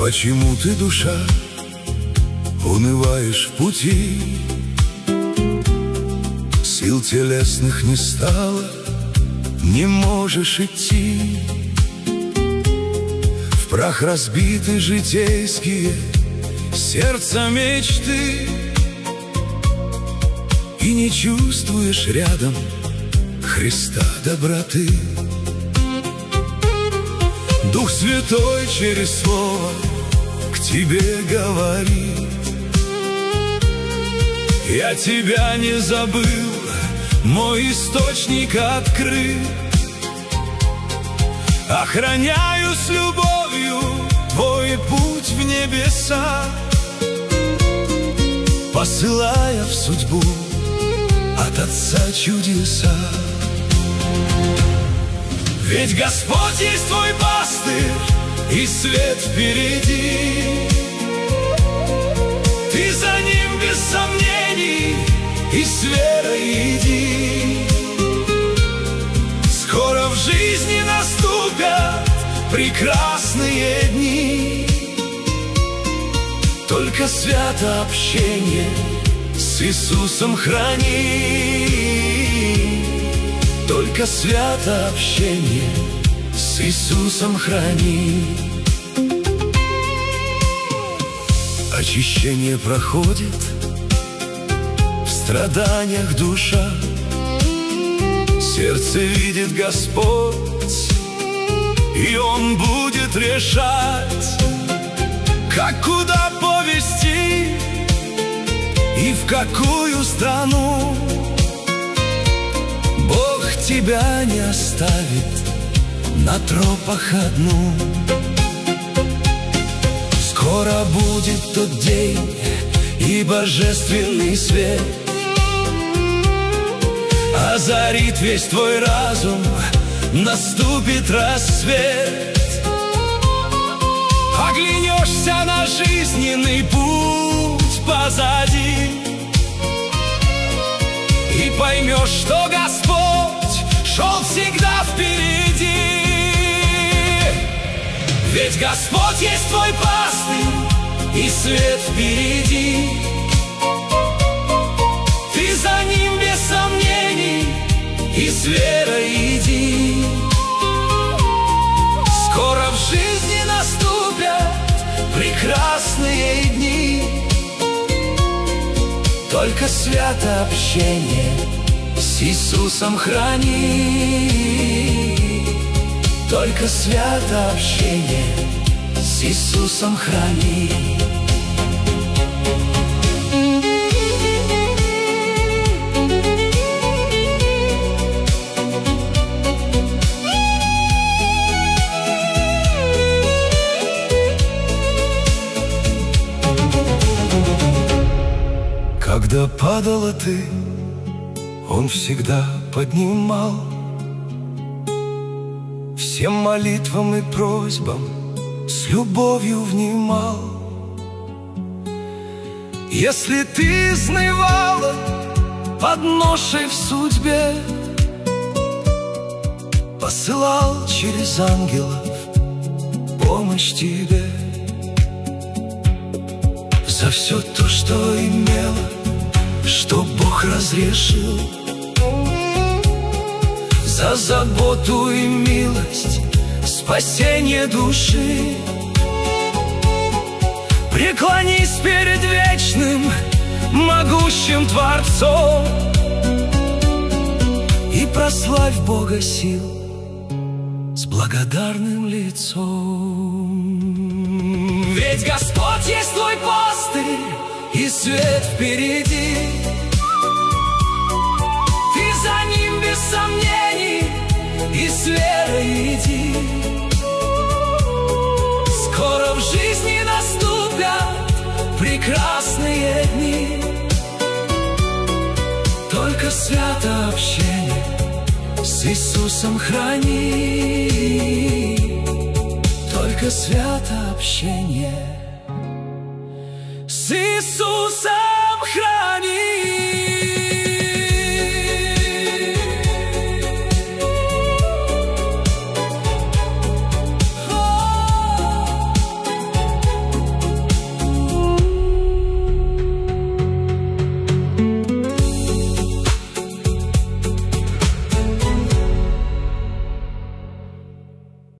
Почему ты, душа, унываешь в пути? Сил телесных не стало, не можешь идти. В прах разбиты житейские сердца мечты, и не чувствуешь рядом Христа доброты. Дух Святой через слово к тебе говорит: я тебя не забыл, мой источник открыт. Охраняю с любовью твой путь в небеса, посылая в судьбу от Отца чудеса. Ведь Господь есть твой пастырь, и свет впереди. Ты за Ним без сомнений и с верой иди. Скоро в жизни наступят прекрасные дни, только свято общение с Иисусом храни. Только свято общение с Иисусом храни. Очищение проходит в страданиях душа. Сердце видит Господь, и Он будет решать, как куда повести и в какую страну. Бог тебя не оставит на тропах одну. Скоро будет тот день и божественный свет озарит весь твой разум, наступит рассвет. Оглянешься на жизненный путь позади и поймешь, что Господь шел всегда впереди. Ведь Господь есть твой пастырь, и свет впереди. Ты за Ним без сомнений и с верой иди. Скоро в жизни наступят прекрасные дни, только свято общение с Иисусом храни. Только свято общение с Иисусом храни. Когда падала ты, Он всегда поднимал. Всем молитвам и просьбам с любовью внимал. Если ты изнывала под ношей в судьбе, посылал через ангелов помощь тебе. За все то, что имела, что Бог разрешил, за заботу и милость, спасение души. Преклонись перед вечным, могущим Творцом и прославь Бога сил с благодарным лицом. Ведь Господь есть твой пастырь, и свет впереди. Ты за Ним без сомнений и с верой иди. Скоро в жизни наступят прекрасные дни, только свято общение с Иисусом храни. Только свято общение с Иисусом.